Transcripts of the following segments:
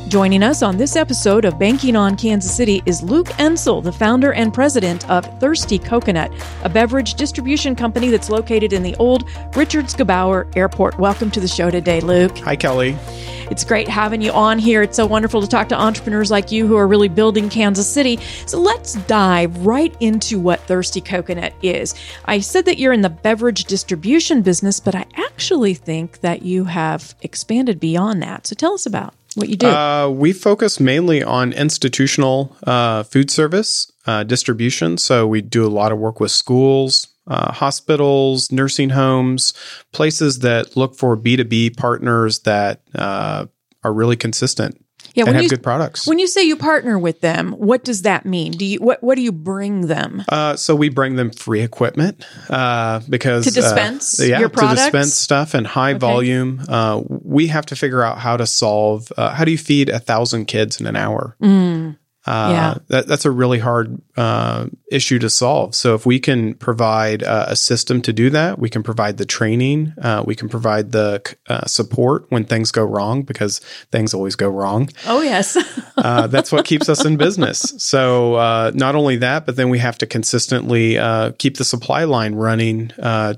Joining us on this episode of Banking on Kansas City is Luke Ensel, the founder and president of Thirsty Coconut, a beverage distribution company that's located in the old Richards Gebaur Airport. Welcome to the show today, Luke. Hi, Kelly. It's great having you on here. It's so wonderful to talk to entrepreneurs like you who are really building Kansas City. So let's dive right into what Thirsty Coconut is. I said that you're in the beverage distribution business, but I actually think that you have expanded beyond that. So tell us about what you do. We focus mainly on institutional food service distribution. So we do a lot of work with schools, hospitals, nursing homes, places that look for B2B partners that are really consistent and have good products. When you say you partner with them, what does that mean? What do you bring them? So we bring them free equipment because to dispense your products? To dispense stuff in high volume. We have to figure out how to solve. How do you feed 1,000 kids in an hour? That's a really hard issue to solve. So if we can provide a system to do that, we can provide the training, we can provide the support when things go wrong, because things always go wrong. Oh, yes. That's what keeps us in business. So not only that, but then we have to consistently keep the supply line running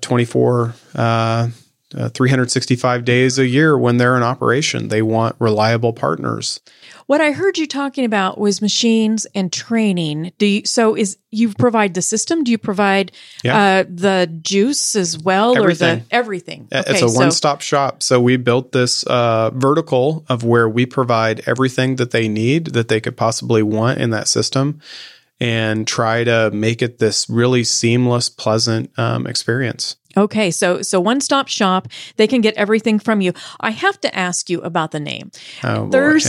365 days a year when they're in operation. They want reliable partners. What I heard you talking about was machines and training. You provide the system? Do you provide the juice as well? Everything. Everything? Okay, it's a one-stop shop. So we built this vertical of where we provide everything that they need, that they could possibly want in that system, and try to make it this really seamless, pleasant experience. Okay, so one-stop shop. They can get everything from you. I have to ask you about the name. Oh,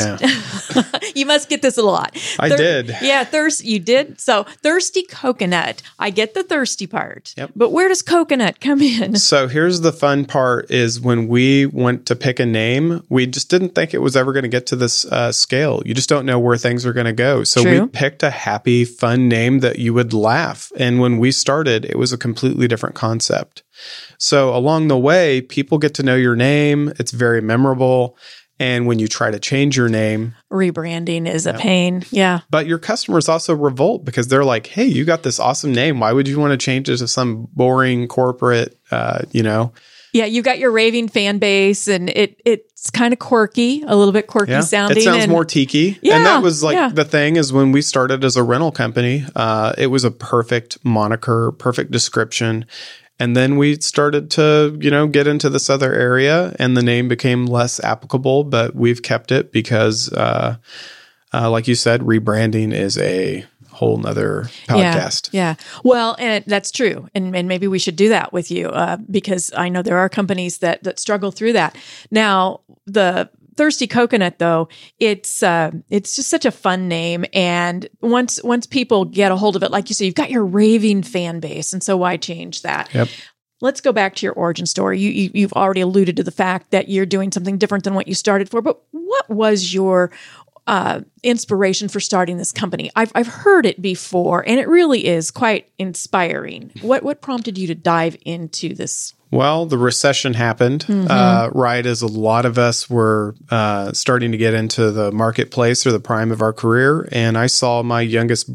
You must get this a lot. I did. Yeah, you did. So Thirsty Coconut. I get the thirsty part. Yep. But where does coconut come in? So here's the fun part is when we went to pick a name, we just didn't think it was ever going to get to this scale. You just don't know where things are going to go. So True. We picked a happy, fun name that you would laugh. And when we started, it was a completely different concept. So along the way, people get to know your name. It's very memorable. And when you try to change your name, rebranding is a pain. Yeah. But your customers also revolt because they're like, hey, you got this awesome name. Why would you want to change it to some boring corporate, Yeah, you got your raving fan base, and it's kind of quirky, a little bit quirky sounding. It sounds more tiki. Yeah, and that was the thing is when we started as a rental company, it was a perfect moniker, perfect description. And then we started to, get into this other area, and the name became less applicable, but we've kept it because, like you said, rebranding is a whole nother podcast. Yeah. Well, and that's true. And maybe we should do that with you because I know there are companies that struggle through that. Now, the Thirsty Coconut, though, it's just such a fun name. And once people get a hold of it, like you say, you've got your raving fan base. And so why change that? Yep. Let's go back to your origin story. You've already alluded to the fact that you're doing something different than what you started for. But what was your inspiration for starting this company? I've heard it before, and it really is quite inspiring. What prompted you to dive into this? Well, the recession happened right as a lot of us were starting to get into the marketplace or the prime of our career. And I saw my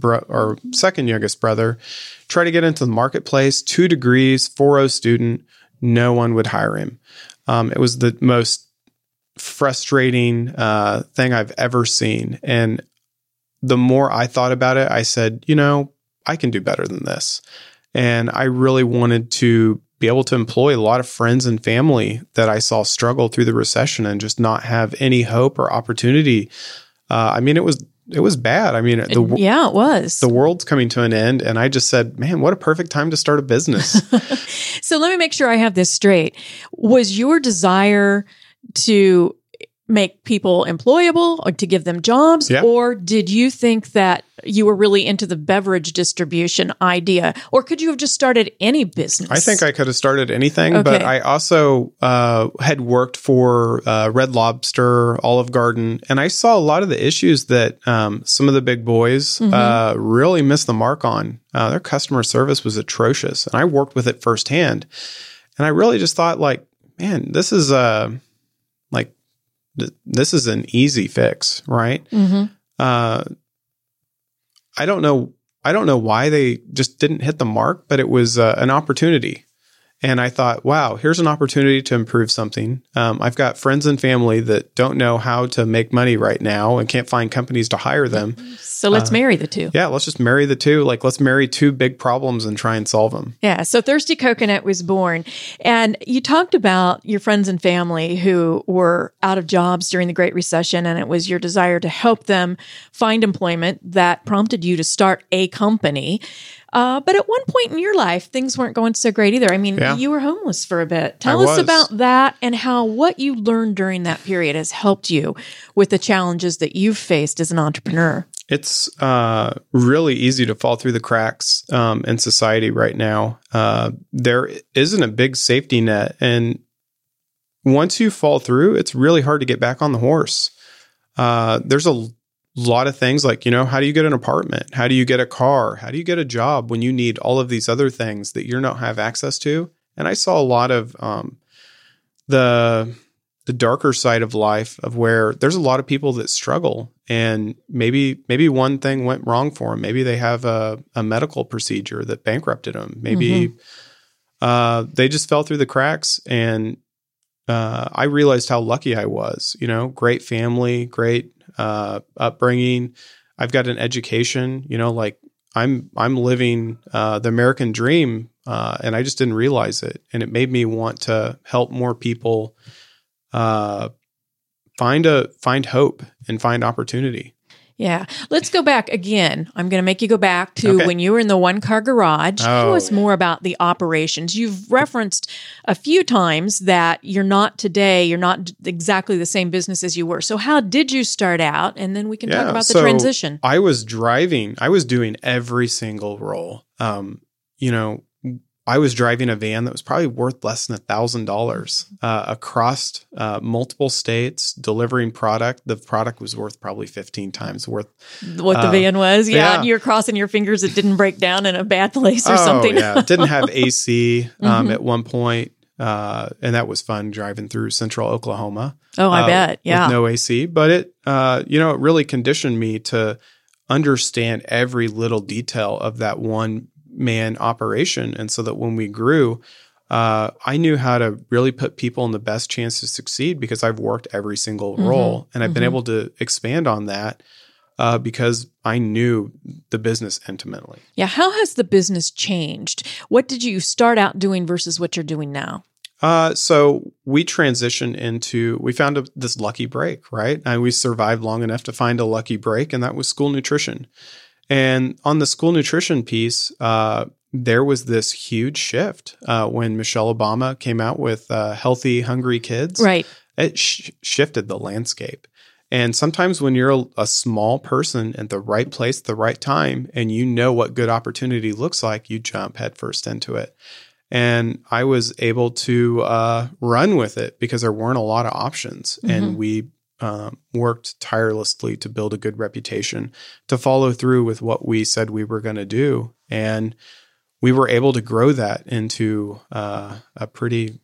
second youngest brother try to get into the marketplace, 2 degrees, 4.0 student. No one would hire him. It was the most frustrating thing I've ever seen. And the more I thought about it, I said, I can do better than this. And I really wanted to be able to employ a lot of friends and family that I saw struggle through the recession and just not have any hope or opportunity. It was bad. It was. The world's coming to an end. And I just said, man, what a perfect time to start a business. So let me make sure I have this straight. Was your desire to make people employable or to give them jobs? Yeah. Or did you think that you were really into the beverage distribution idea? Or could you have just started any business? I think I could have started anything, Okay. but I also had worked for Red Lobster, Olive Garden, and I saw a lot of the issues that some of the big boys really missed the mark on. Their customer service was atrocious, and I worked with it firsthand. And I really just thought, man, this is this is an easy fix, right? I don't know why they just didn't hit the mark, but it was an opportunity. And I thought, wow, here's an opportunity to improve something. I've got friends and family that don't know how to make money right now and can't find companies to hire them. So let's marry the two. Yeah, let's just marry the two. Like, let's marry two big problems and try and solve them. Yeah. So Thirsty Coconut was born. And you talked about your friends and family who were out of jobs during the Great Recession, and it was your desire to help them find employment that prompted you to start a company. But at one point in your life, things weren't going so great either. I mean, you were homeless for a bit. Tell us about that and how what you learned during that period has helped you with the challenges that you've faced as an entrepreneur. It's really easy to fall through the cracks in society right now. There isn't a big safety net. And once you fall through, it's really hard to get back on the horse. There's a lot of things like, how do you get an apartment? How do you get a car? How do you get a job when you need all of these other things that you don't have access to? And I saw a lot of the darker side of life of where there's a lot of people that struggle, and maybe one thing went wrong for them. Maybe they have a medical procedure that bankrupted them. Maybe they just fell through the cracks, and I realized how lucky I was. Great family, great upbringing. I've got an education, like I'm living the American dream, and I just didn't realize it. And it made me want to help more people find hope and find opportunity. Yeah. Let's go back again. I'm going to make you go back to when you were in the one-car garage. Tell us more about the operations. You've referenced a few times that you're not exactly the same business as you were. So how did you start out? And then we can talk about the transition. I was doing every single role. I was driving a van that was probably worth less than $1,000 across multiple states, delivering product. The product was worth probably 15 times worth what the van was. Yeah, you're crossing your fingers it didn't break down in a bad place or something. Yeah, it didn't have AC at one point, and that was fun driving through central Oklahoma. Oh, I bet. Yeah, with no AC, but it it really conditioned me to understand every little detail of that one man operation. And so that when we grew, I knew how to really put people in the best chance to succeed because I've worked every single role, and I've been able to expand on that because I knew the business intimately. Yeah. How has the business changed? What did you start out doing versus what you're doing now? So we transitioned we found this lucky break, right? And we survived long enough to find a lucky break, and that was school nutrition. And on the school nutrition piece, there was this huge shift when Michelle Obama came out with Healthy, Hungry Kids. Right. It shifted the landscape. And sometimes when you're a small person at the right place at the right time and you know what good opportunity looks like, you jump headfirst into it. And I was able to run with it because there weren't a lot of options. And we worked tirelessly to build a good reputation, to follow through with what we said we were going to do. And we were able to grow that into a pretty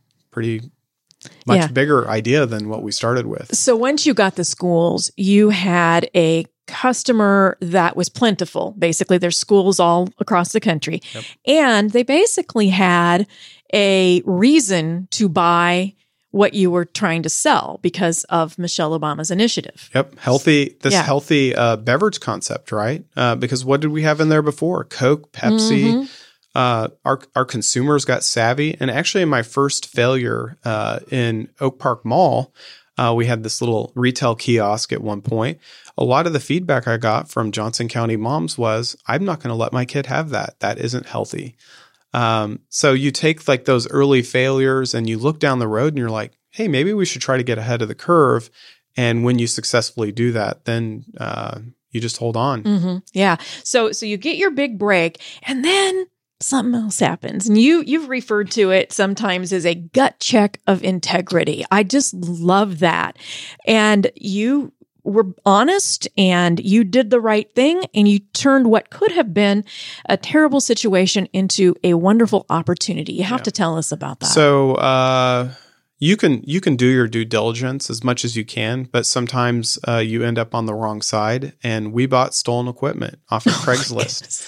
much bigger idea than what we started with. So once you got the schools, you had a customer that was plentiful. Basically, there's schools all across the country. Yep. And they basically had a reason to buy what you were trying to sell because of Michelle Obama's initiative. Yep. Healthy beverage concept, right? Because what did we have in there before? Coke, Pepsi. Our consumers got savvy. And actually in my first failure in Oak Park Mall, we had this little retail kiosk at one point. A lot of the feedback I got from Johnson County moms was, I'm not going to let my kid have that. That isn't healthy. So you take like those early failures and you look down the road and you're like, hey, maybe we should try to get ahead of the curve. And when you successfully do that, then you just hold on. Yeah. So you get your big break and then something else happens. And you've referred to it sometimes as a gut check of integrity. I just love that. And you were honest and you did the right thing and you turned what could have been a terrible situation into a wonderful opportunity. You have to tell us about that. So, you can do your due diligence as much as you can, but sometimes you end up on the wrong side. And we bought stolen equipment off of Craigslist.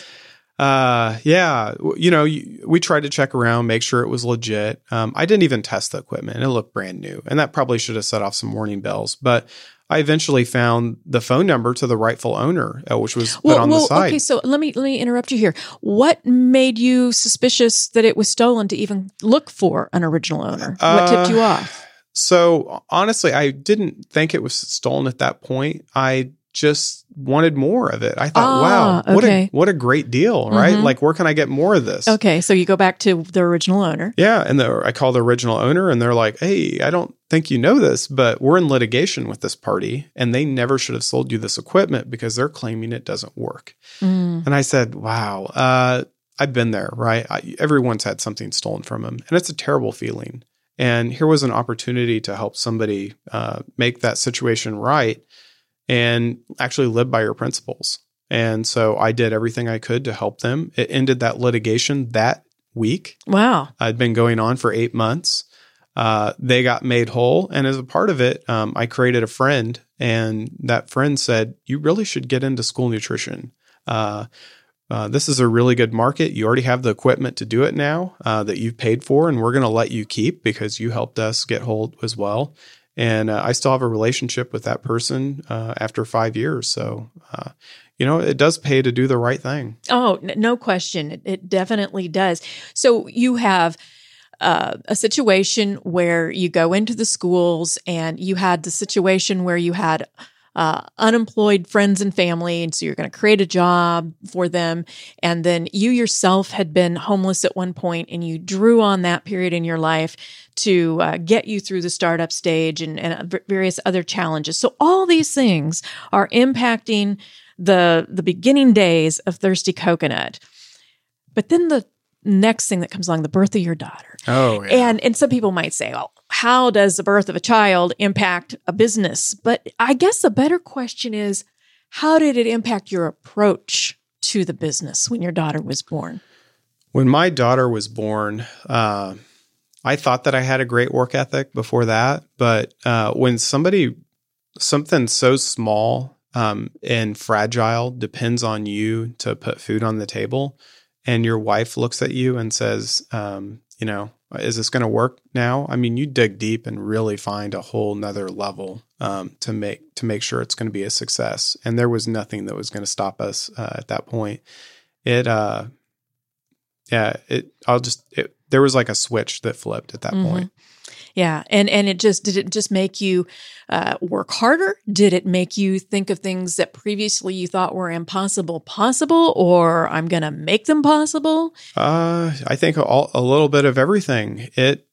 We tried to check around, make sure it was legit. I didn't even test the equipment. It looked brand new, and that probably should have set off some warning bells. But I eventually found the phone number to the rightful owner, which was put on the side. Okay, so let me interrupt you here. What made you suspicious that it was stolen to even look for an original owner? What tipped you off? So honestly, I didn't think it was stolen at that point. I just wanted more of it. I thought, wow, what a great deal, right? Like, where can I get more of this? Okay, so you go back to the original owner. Yeah, and I call the original owner, and they're like, hey, I don't think you know this, but we're in litigation with this party, and they never should have sold you this equipment because they're claiming it doesn't work. And I said, wow, I've been there, right? Everyone's had something stolen from them, and it's a terrible feeling. And here was an opportunity to help somebody make that situation right and actually live by your principles. And so I did everything I could to help them. It ended that litigation that week. Wow. I'd been going on for 8 months. They got made whole. And as a part of it, I created a friend, and that friend said, you really should get into school nutrition. This is a really good market. You already have the equipment to do it now that you've paid for, and we're going to let you keep because you helped us get hold as well. And I still have a relationship with that person after 5 years. So, it does pay to do the right thing. Oh, no question. It definitely does. So you have a situation where you go into the schools, and you had the situation where you had unemployed friends and family. And so you're going to create a job for them. And then you yourself had been homeless at one point, and you drew on that period in your life to get you through the startup stage and various other challenges. So all these things are impacting the beginning days of Thirsty Coconut. But then the next thing that comes along, the birth of your daughter. Oh, yeah. And some people might say, oh, how does the birth of a child impact a business? But I guess the better question is, how did it impact your approach to the business when your daughter was born? When my daughter was born, I thought that I had a great work ethic before that. But when something so small and fragile depends on you to put food on the table, and your wife looks at you and says, is this going to work now? I mean, you dig deep and really find a whole nother level to make sure it's going to be a success. And there was nothing that was going to stop us at that point. There was like a switch that flipped at that point. Yeah. And did it just make you work harder? Did it make you think of things that previously you thought were impossible possible, or I'm going to make them possible? I think a little bit of everything.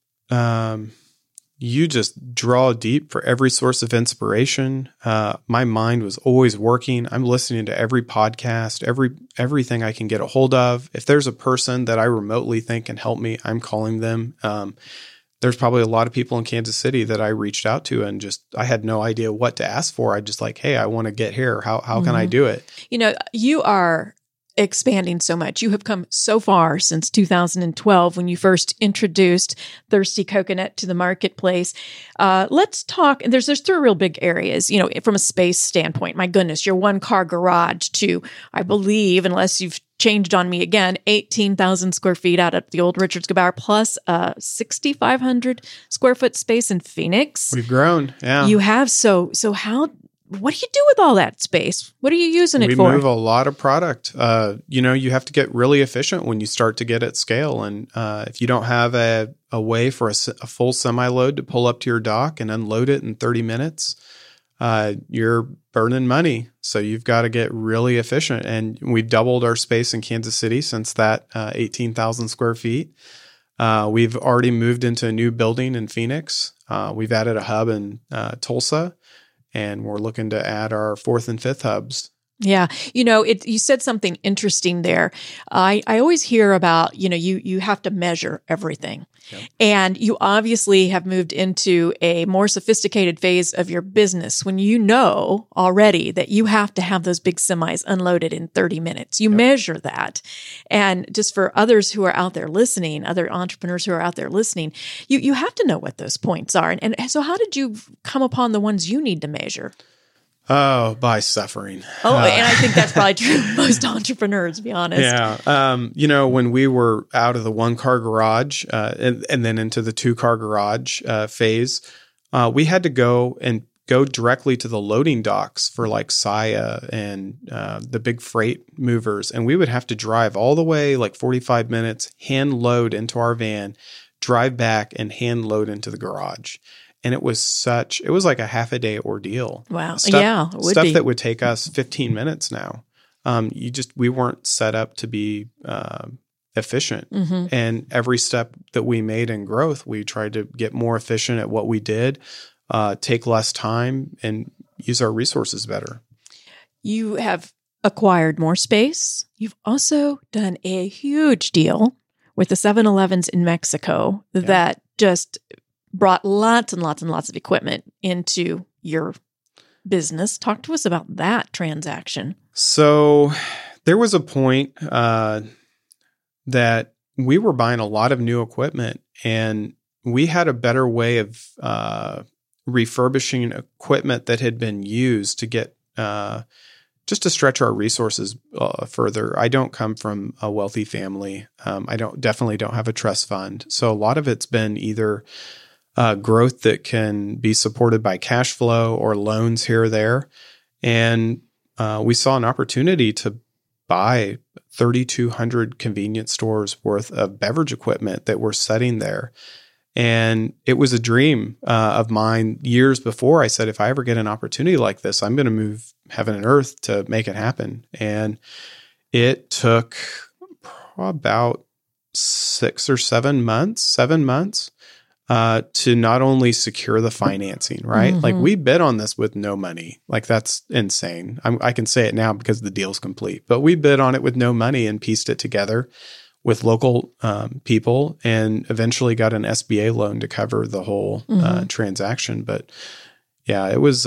You just draw deep for every source of inspiration. My mind was always working. I'm listening to every podcast, everything I can get a hold of. If there's a person that I remotely think can help me, I'm calling them. There's probably a lot of people in Kansas City that I reached out to, and I had no idea what to ask for. I just like, hey, I want to get here. How can I do it? You are expanding so much. You have come so far since 2012 when you first introduced Thirsty Coconut to the marketplace. Let's talk, and there's 3 real big areas, from a space standpoint. My goodness, your 1-car garage to, I believe, unless you've changed on me again, 18,000 square feet out at the old Richards Gebaur, plus 6,500 square foot space in Phoenix. We've grown. Yeah. You have. So what do you do with all that space? What are you using it for? We move a lot of product. You have to get really efficient when you start to get at scale. And if you don't have a way for a full semi-load to pull up to your dock and unload it in 30 minutes, you're burning money. So you've got to get really efficient. And we've doubled our space in Kansas City since that 18,000 square feet. We've already moved into a new building in Phoenix. We've added a hub in Tulsa. And we're looking to add our 4th and 5th hubs Yeah. You said something interesting there. I always hear about, you have to measure everything. Yep. And you obviously have moved into a more sophisticated phase of your business when you know already that you have to have those big semis unloaded in 30 minutes. You measure that. And just for others who are out there listening, other entrepreneurs who are out there listening, you have to know what those points are. And so how did you come upon the ones you need to measure? Oh, by suffering. And I think that's probably true of most entrepreneurs, to be honest. Yeah. When we were out of the 1-car garage and then into the 2-car garage phase, we had to go directly to the loading docks for like Saia and the big freight movers. And we would have to drive all the way like 45 minutes, hand load into our van, drive back and hand load into the garage. And it was like a half a day ordeal. Wow. Stuff that would take us 15 minutes now. We weren't set up to be efficient. Mm-hmm. And every step that we made in growth, we tried to get more efficient at what we did, take less time, and use our resources better. You have acquired more space. You've also done a huge deal with the 7-Elevens in Mexico that just brought lots and lots and lots of equipment into your business. Talk to us about that transaction. So there was a point that we were buying a lot of new equipment, and we had a better way of refurbishing equipment that had been used to get just to stretch our resources further. I don't come from a wealthy family. I definitely don't have a trust fund. So a lot of it's been either growth that can be supported by cash flow or loans here or there. And we saw an opportunity to buy 3,200 convenience stores worth of beverage equipment that were sitting there. And it was a dream of mine years before. I said, if I ever get an opportunity like this, I'm going to move heaven and earth to make it happen. And it took about 7 months to not only secure the financing, right? Mm-hmm. Like we bid on this with no money. Like that's insane. I can say it now because the deal's complete, but we bid on it with no money and pieced it together with local people and eventually got an SBA loan to cover the whole transaction. But yeah, it was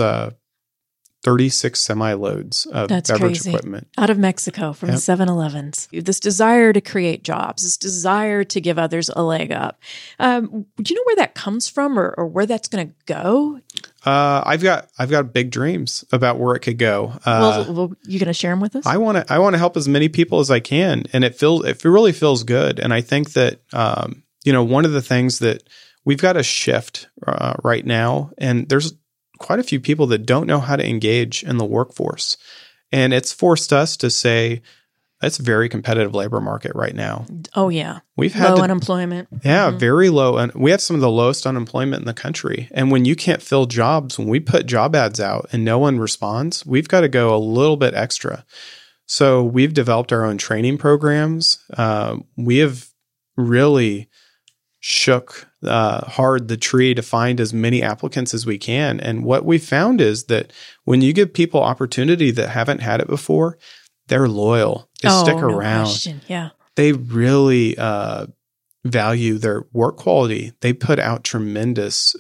36 semi-loads of beverage equipment. Out of Mexico from 7-Elevens. This desire to create jobs, this desire to give others a leg up. Do you know where that comes from or where that's going to go? I've got big dreams about where it could go. Well, you going to share them with us? I want to help as many people as I can, and it really feels good. And I think that one of the things that we've got to shift right now, and there's quite a few people that don't know how to engage in the workforce, and it's forced us to say it's a very competitive labor market right now. Oh yeah, we've had low unemployment. Yeah, very low, and we have some of the lowest unemployment in the country. And when you can't fill jobs, when we put job ads out and no one responds, we've got to go a little bit extra. So we've developed our own training programs. We have really shook hard the tree to find as many applicants as we can. And what we found is that when you give people opportunity that haven't had it before, they're loyal. They stick around. Question. Yeah. They really value their work quality. They put out tremendous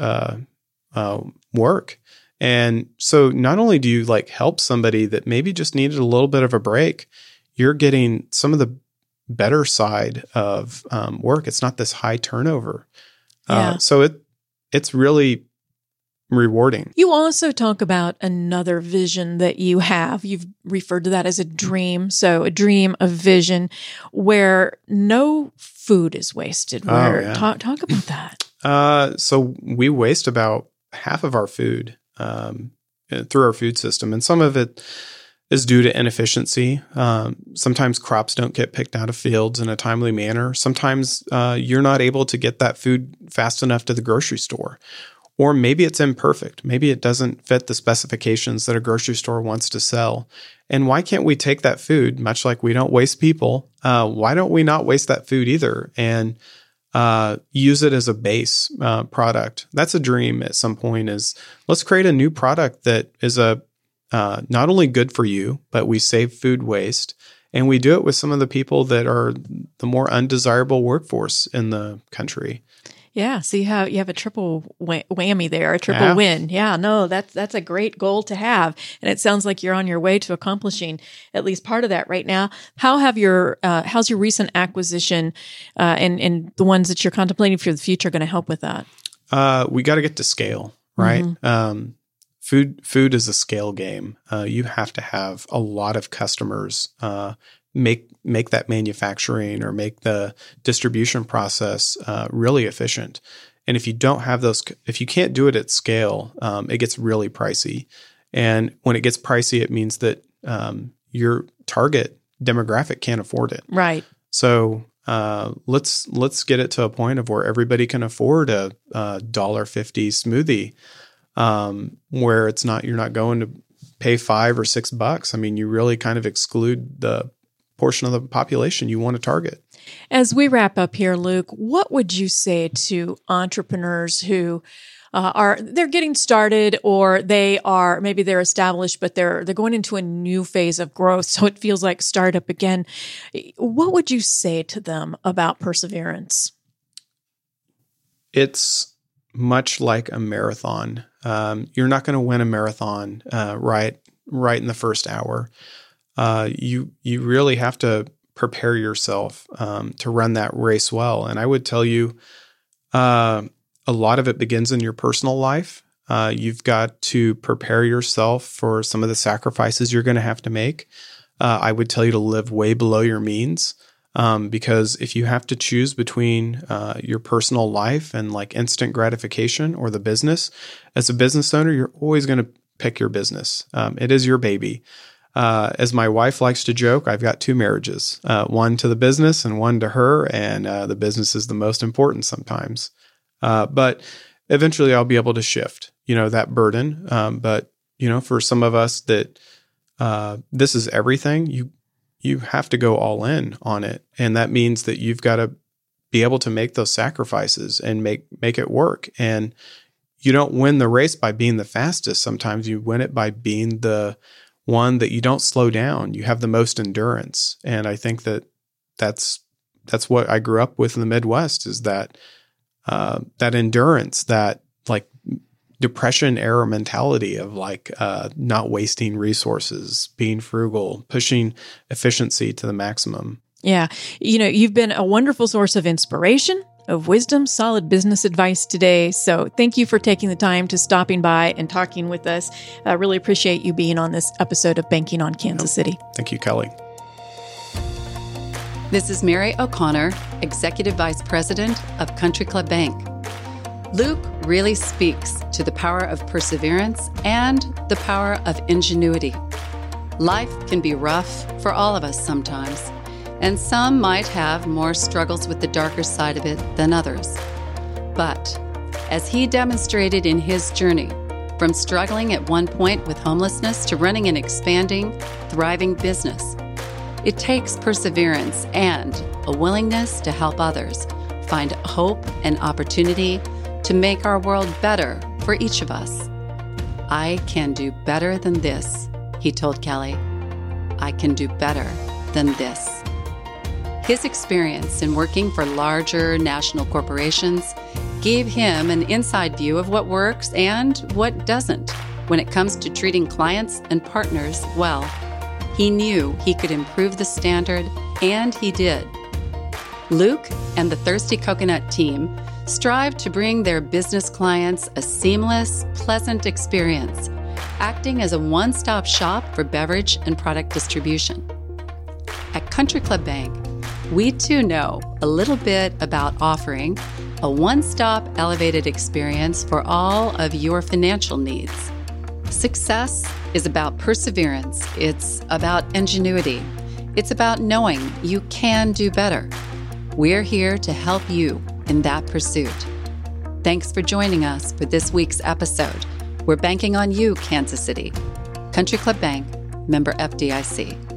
work. And so not only do you help somebody that maybe just needed a little bit of a break, you're getting some of the better side of work. It's not this high turnover. So it's really rewarding. You also talk about another vision that you have. You've referred to that as a dream. So a dream, a vision where no food is wasted. Talk about that. So we waste about half of our food through our food system. And some of it is due to inefficiency. Sometimes crops don't get picked out of fields in a timely manner. Sometimes you're not able to get that food fast enough to the grocery store. Or maybe it's imperfect. Maybe it doesn't fit the specifications that a grocery store wants to sell. And why can't we take that food, much like we don't waste people, why don't we not waste that food either and use it as a base product? That's a dream at some point is let's create a new product that is a not only good for you, but we save food waste. And we do it with some of the people that are the more undesirable workforce in the country. Yeah, so you have a triple whammy there, a triple win. Yeah, no, that's a great goal to have, and it sounds like you're on your way to accomplishing at least part of that right now. How's your recent acquisition and the ones that you're contemplating for the future going to help with that? We got to get to scale, right? Mm-hmm. Food is a scale game. You have to have a lot of customers make that manufacturing or make the distribution process really efficient. And if you don't have those, if you can't do it at scale, it gets really pricey. And when it gets pricey, it means that your target demographic can't afford it. Right. So let's get it to a point of where everybody can afford a $1.50 smoothie, where it's not, you're not going to pay $5 or $6. I mean, you really kind of exclude the portion of the population you want to target. As we wrap up here, Luke, what would you say to entrepreneurs who they're getting started, or maybe they're established, but they're going into a new phase of growth, so it feels like startup again? What would you say to them about perseverance? It's much like a marathon. You're not going to win a marathon right in the first hour. You really have to prepare yourself to run that race well. And I would tell you, a lot of it begins in your personal life. You've got to prepare yourself for some of the sacrifices you're going to have to make. I would tell you to live way below your means, because if you have to choose between your personal life and like instant gratification or the business, as a business owner, you're always going to pick your business. It is your baby. As my wife likes to joke, I've got 2 marriages, one to the business and one to her, and the business is the most important sometimes. But eventually I'll be able to shift, that burden. But, for some of us that this is everything, you have to go all in on it. And that means that you've got to be able to make those sacrifices and make it work. And you don't win the race by being the fastest. Sometimes you win it by being the one that you don't slow down. You have the most endurance. And I think that's what I grew up with in the Midwest, is that endurance, that like depression era mentality of like not wasting resources, being frugal, pushing efficiency to the maximum. Yeah. You've been a wonderful source of inspiration, of wisdom, solid business advice today. So thank you for taking the time to stopping by and talking with us. I really appreciate you being on this episode of Banking on Kansas City. Thank you, Kelly. This is Mary O'Connor, Executive Vice President of Country Club Bank. Luke really speaks to the power of perseverance and the power of ingenuity. Life can be rough for all of us sometimes, and some might have more struggles with the darker side of it than others. But as he demonstrated in his journey, from struggling at one point with homelessness to running an expanding, thriving business, it takes perseverance and a willingness to help others find hope and opportunity to make our world better for each of us. I can do better than this, he told Kelly. I can do better than this. His experience in working for larger national corporations gave him an inside view of what works and what doesn't when it comes to treating clients and partners well. He knew he could improve the standard, and he did. Luke and the Thirsty Coconut team strive to bring their business clients a seamless, pleasant experience, acting as a one-stop shop for beverage and product distribution. At Country Club Bank, we too know a little bit about offering a one-stop elevated experience for all of your financial needs. Success is about perseverance. It's about ingenuity. It's about knowing you can do better. We're here to help you in that pursuit. Thanks for joining us for this week's episode. We're banking on you, Kansas City. Country Club Bank, member FDIC.